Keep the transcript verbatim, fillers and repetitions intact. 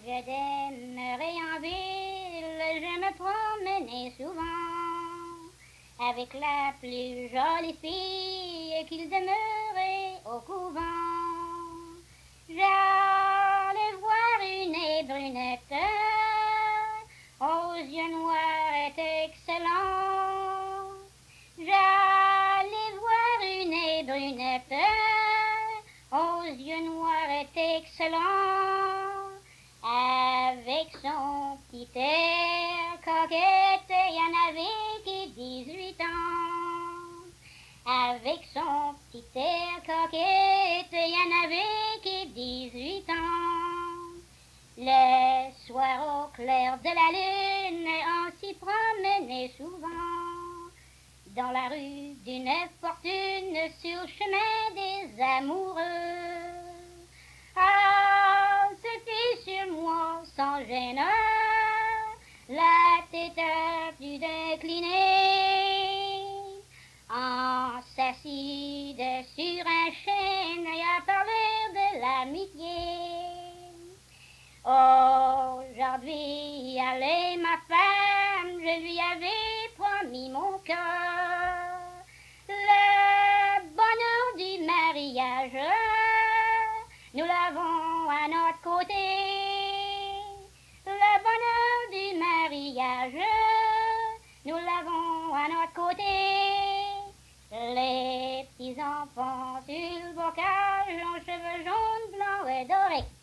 Je demeurais en ville, je me promenais souvent avec la plus jolie fille qu'il demeurait au couvent. J'allais voir une brunette aux yeux noirs et excellents. J'allais voir une brunette aux yeux noirs et excellents. Avec son petit air coquette, il y en avait qui dix-huit ans. Avec son petit air coquette, il y en avait qui dix-huit ans. Le soir au clair de la lune, on s'y promenait souvent. Dans la rue d'une fortune, sur le chemin des amoureux. Ah, ce fut sur moi sans gêne, la tête plus déclinée. En s'assise sur un chêne et à parler de l'amitié. Aujourd'hui, elle est ma femme, je lui avais promis mon cœur. Le bonheur du mariage, nous l'avons à notre côté. Le bonheur du mariage, nous l'avons à notre côté. Les petits enfants sur le bocage ont cheveux jaunes, blancs et dorés.